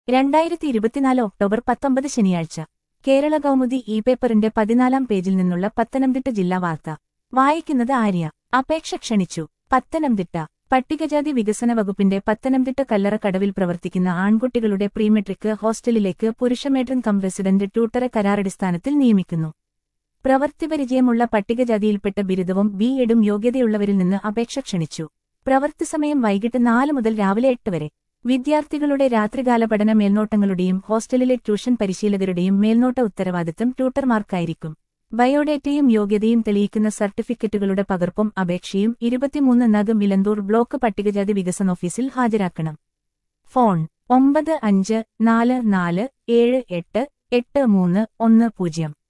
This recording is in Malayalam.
2024 ഒക്ടോബർ 19 ശനിയാഴ്ച കേരള കൗമുദി ഇ പേപ്പറിന്റെ 14-ാം പേജിൽ നിന്നുള്ള പത്തനംതിട്ട ജില്ലാ വാർത്ത വായിക്കുന്നത് ആര്യ. അപേക്ഷ ക്ഷണിച്ചു. പത്തനംതിട്ട. പട്ടികജാതി വികസന വകുപ്പിന്റെ പത്തനംതിട്ട കല്ലറക്കടവിൽ പ്രവർത്തിക്കുന്ന ആൺകുട്ടികളുടെ പ്രീമെട്രിക് ഹോസ്റ്റലിലേക്ക് പുരുഷ മേട്രൻ കം റെസിഡന്റ് ട്യൂട്ടറെ കരാറടിസ്ഥാനത്തിൽ നിയമിക്കുന്നു. പ്രവൃത്തിപരിചയമുള്ള പട്ടികജാതിയിൽപ്പെട്ട ബിരുദവും ബി.എഡും യോഗ്യതയുള്ളവരിൽ നിന്ന് അപേക്ഷ ക്ഷണിച്ചു. പ്രവൃത്തിസമയം വൈകിട്ട് 4 മുതൽ രാവിലെ 8 വരെ. വിദ്യാർത്ഥികളുടെ രാത്രികാല പഠന മേൽനോട്ടങ്ങളുടെയും ഹോസ്റ്റലിലെ ട്യൂഷൻ പരിശീലകരുടെയും മേൽനോട്ട ഉത്തരവാദിത്തം ട്യൂട്ടർമാർക്കായിരിക്കും. ബയോഡേറ്റയും യോഗ്യതയും തെളിയിക്കുന്ന സർട്ടിഫിക്കറ്റുകളുടെ പകർപ്പും അപേക്ഷയും 23 നഗം ഇലന്തൂർ ബ്ലോക്ക് പട്ടികജാതി വികസന ഓഫീസിൽ ഹാജരാക്കണം. ഫോൺ 9544788310.